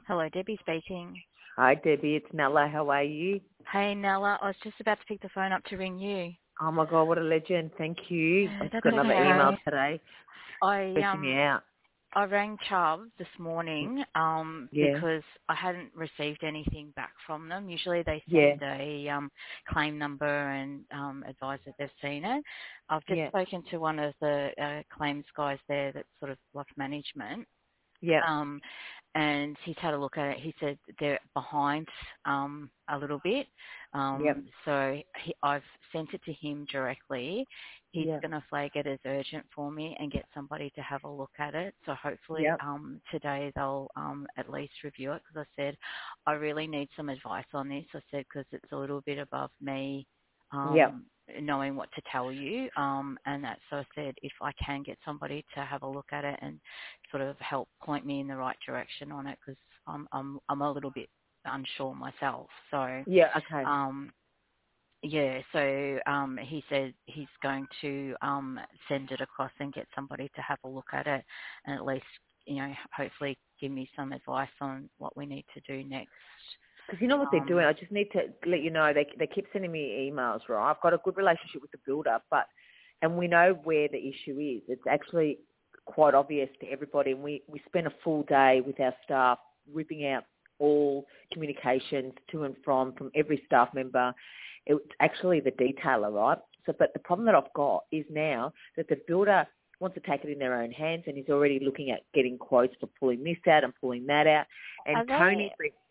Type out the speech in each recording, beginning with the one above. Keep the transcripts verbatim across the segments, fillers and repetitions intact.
Hello, Debbie speaking. Hi, Debbie. It's Nella. How are you? Hey, Nella. I was just about to pick the phone up to ring you. Oh, my God, what a legend. Thank you. Uh, I just That's got another email okay. today. I Stressing me um out. I rang Chubb this morning um Yeah. because I hadn't received anything back from them. Usually they Yeah. send a um claim number and um advise that they've seen it. I've just Yeah. spoken to one of the uh, claims guys there that's sort of like management. Yeah. Um, and he's had a look at it. He said they're behind um, a little bit. Yeah. Um, so he, I've sent it to him directly. He's Yeah. going to flag it as urgent for me and get somebody to have a look at it. So hopefully Yeah. um, today they'll um, at least review it because I said I really need some advice on this. I said because it's a little bit above me. Yeah. Um, knowing what to tell you um, and that so I said if I can get somebody to have a look at it and sort of help point me in the right direction on it because I'm I'm I'm a little bit unsure myself. So Yeah. Okay. um, yeah, so um, he said he's going to um, send it across and get somebody to have a look at it and at least you know hopefully give me some advice on what we need to do next. Because you know what they're doing? Um, I just need to let you know, they they keep sending me emails, right? I've got a good relationship with the builder, but, and we know where the issue is. It's actually quite obvious to everybody. And we, we spent a full day with our staff ripping out all communications to and from, from every staff member. It's actually the detailer, right? So, but the problem that I've got is now that the builder wants to take it in their own hands and he's already looking at getting quotes for pulling this out and pulling that out. And are they Tony's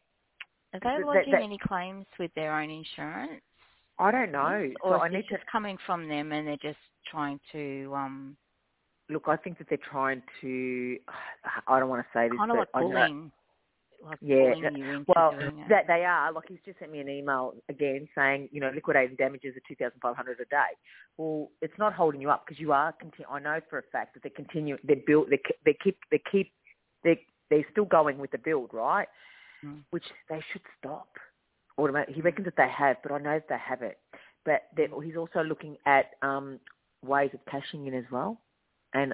are they that, lodging that, any claims with their own insurance? I don't Yes, know. So or is I this need to just coming from them and they're just trying to um, look. I think that they're trying to. I don't want to say this, kind of but like I know. pulling, like Yeah. pulling you into Well, doing it. that they are. Like he's just sent me an email again saying, you know, liquidating damages are two thousand five hundred a day. Well, it's not holding you up because you are. Continu- I know for a fact that they continue. They build. They ke- they keep. They keep. They they're still going with the build, right? Mm. Which they should stop. Automatic. He Mm. reckons that they have, but I know that they have it. But they- Mm. he's also looking at um, ways of cashing in as well. And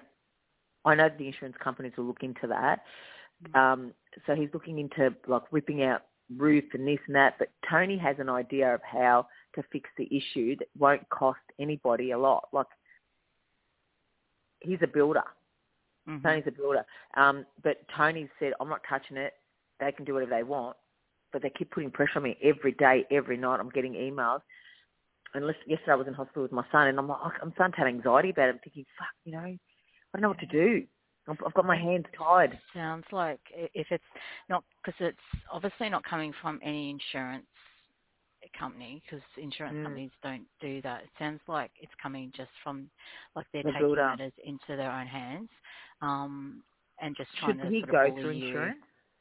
I know the insurance companies will look into that. Um, so he's looking into like ripping out roof and this and that. But Tony has an idea of how to fix the issue that won't cost anybody a lot. Like he's a builder. Mm-hmm. Tony's a builder. Um, but Tony said, I'm not touching it. They can do whatever they want. But they keep putting pressure on me every day, every night. I'm getting emails. And listen, yesterday I was in hospital with my son, and I'm like, I'm starting to have anxiety about it. I'm thinking, fuck, you know, I don't know what to do. I've I've got I my think hands tied. sounds like i- if it's not because it's obviously not coming from any insurance company because insurance Mm, companies don't do that. It sounds like it's coming just from like they're the taking builder. matters into their own hands um, and just trying Should to he sort of go bully through you. insurance?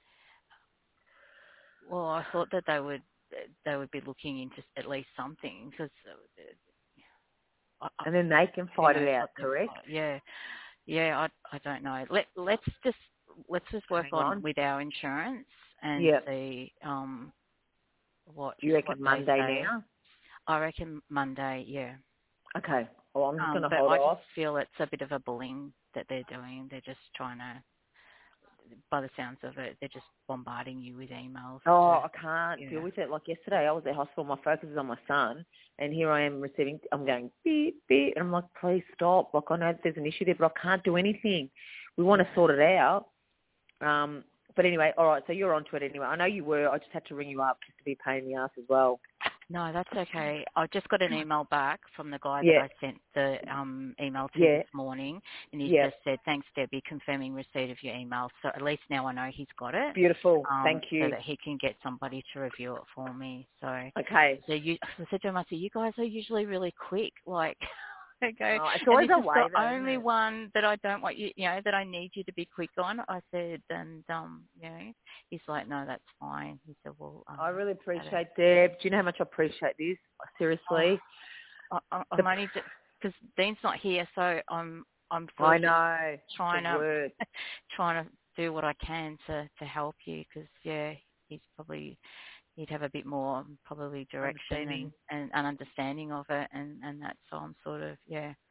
Well, I thought that they would they would be looking into at least something because I, I, And then they can who fight knows it out, what they've correct? got. Yeah, yeah, I I don't know. Let let's just let's just work Hang on on. with our insurance and Yeah. see um what You what reckon they Monday say. now? I reckon Monday, yeah. Okay. Well, I'm just going Um, to but hold I just off. feel it's a bit of a bullying that they're doing. They're just trying to, by the sounds of it, they're just bombarding you with emails Oh, to, I can't deal yeah. with it. Like yesterday, I was at hospital. My focus is on my son, and here I am receiving. I'm going beep beep, and I'm like, please stop. Like I know that there's an issue there, but I can't do anything. We want to sort it out. Um, but anyway, all right. So you're onto it anyway. I know you were. I just had to ring you up just to be a pain in the ass as well. No, that's okay. I just got an email back from the guy that Yeah, I sent the um, email to yeah, this morning, and he's yeah. just said, thanks, Debbie, confirming receipt of your email. So at least now I know he's got it, Beautiful. um, Thank so you. that he can get somebody to review it for me. So, Okay. so you, I said to him, I said, you guys are usually really quick, like, okay, Oh, it's and always this a is the way, though, isn't only it? one that I don't want you, you know, that I need you to be quick on. I said, and um, you know, he's like, no, that's fine. He said, well, um, I really at it. appreciate Deb. Do you know how much I appreciate this? Oh, Seriously. I, I- The, I'm only because Dean's not here, so I'm I'm sort I of just know. The trying to word. trying to do what I can to to help you because yeah, he's probably he'd have a bit more probably direction and Understanding. and an understanding of it and and that. So I'm sort of yeah.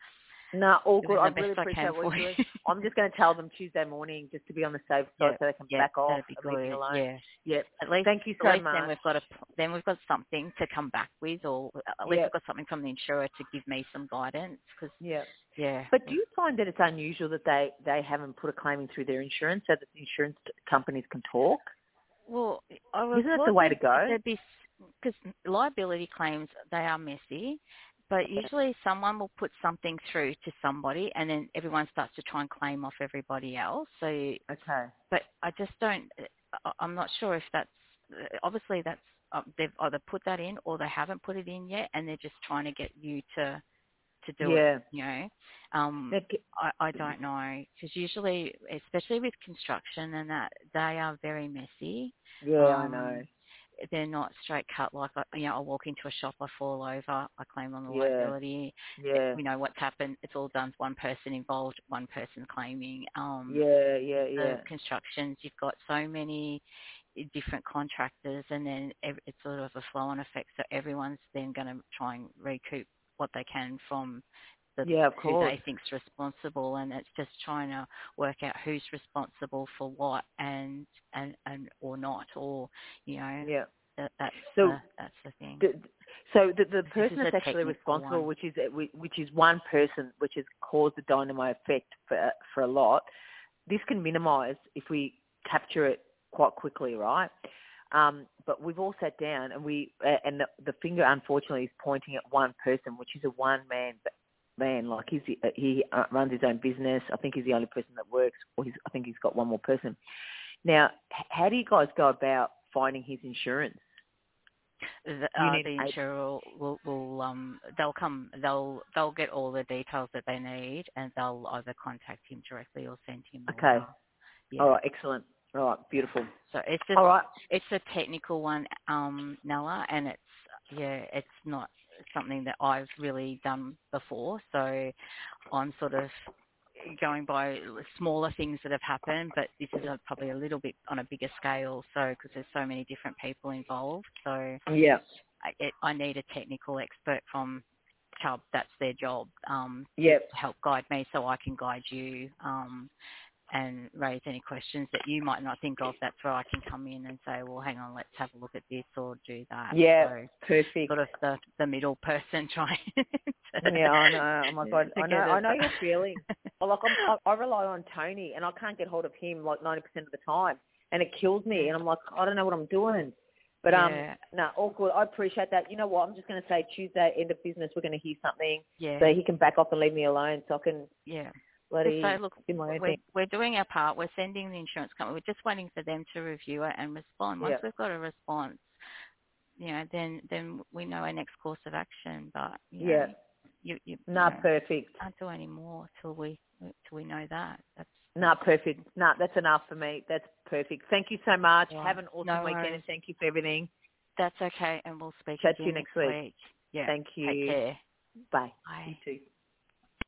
No, all good. doing I the really best I appreciate can what for you're doing. you. I'm just going to tell them Tuesday morning just to be on the safe side Yeah, so they can yeah, back off that'd be and leave me good. alone. Yeah. Yep. At least, Thank you at so least then much. we've got a, then we've got something to come back with, or at least we've Yep. got something from the insurer to give me some guidance. Because Yep. yeah, But do you find that it's unusual that they, they haven't put a claim in through their insurance so that the insurance companies can talk? well, I was Isn't it the thought way that to go? there'd be, because liability claims, they are messy, but usually someone will put something through to somebody, and then everyone starts to try and claim off everybody else. So, Okay. but I just don't. I- I'm not sure if that's obviously that's uh, they've either put that in or they haven't put it in yet, and they're just trying to get you to to do it. Yeah. You know, um, Now, g- I, I don't know, because usually, especially with construction and that, they are very messy. Yeah, I know. Um, they're not straight cut. Like I- you know, I walk into a shop, I fall over, I claim on the Yeah. liability. Yeah. We know what's happened. It's all done. One person involved, one person claiming. Um, Yeah, yeah, the yeah. constructions, you've got so many different contractors, and then ev- it's sort of a flow-on effect. So everyone's then going to try and recoup what they can from the Yeah, of who course. they think's responsible, and it's just trying to work out who's responsible for what and and and or not, or you know Yeah. that that's So, the that's the thing. the, so the, the This person is a that's actually technical responsible, one. which is which is one person, which has caused the dynamo effect for for a lot. This can minimise if we capture it quite quickly, right? Um, but we've all sat down and we uh, and the, the finger unfortunately is pointing at one person, which is a one man man. Like he's he uh, runs his own business. I think he's the only person that works, or he's, I think he's got one more person. Now, h- how do you guys go about finding his insurance? The, Do you uh, need the a insurer will, will, will um they'll come they'll they'll get all the details that they need, and they'll either contact him directly or send him a okay? letter. Yeah. All right, excellent. All right, beautiful. So it's just All right, it's a technical one, um, Nella, and it's yeah, it's not something that I've really done before. So I'm sort of going by smaller things that have happened, but this is a, probably a little bit on a bigger scale. So because there's so many different people involved, so yeah, I, it, I need a technical expert from Chubb. That's their job, um, to, yep. to help guide me, so I can guide you. Um, and raise any questions that you might not think of. That's where I can come in and say, well, hang on, let's have a look at this or do that. Yeah, So perfect. sort of the, the middle person trying to, Yeah, I know. Oh my god, to I know. get I it. know your feeling. Well, like I'm, I, I rely on Tony, and I can't get hold of him like ninety percent of the time, and it kills me. Yeah. And I'm like, I don't know what I'm doing. But um, Yeah. no, all good. I appreciate that. You know what? I'm just going to say Tuesday, end of business. We're going to hear something, Yeah. so he can back off and leave me alone, so I can Yeah. bloody So look, do my own we're, thing. we're doing our part. We're sending the insurance company. We're just waiting for them to review it and respond. Once Yeah, we've got a response, you know, then then we know our next course of action. But you yeah. know, you you, you No, know, perfect. can't do any more till we till we know that. That's No, perfect. No, that's enough for me. That's perfect. Thank you so much. right. Have an awesome No weekend, worries. and thank you for everything. That's okay, and we'll speak Chat to you again next next week. week. Yeah. Thank Take you. care. Bye. You Bye. too.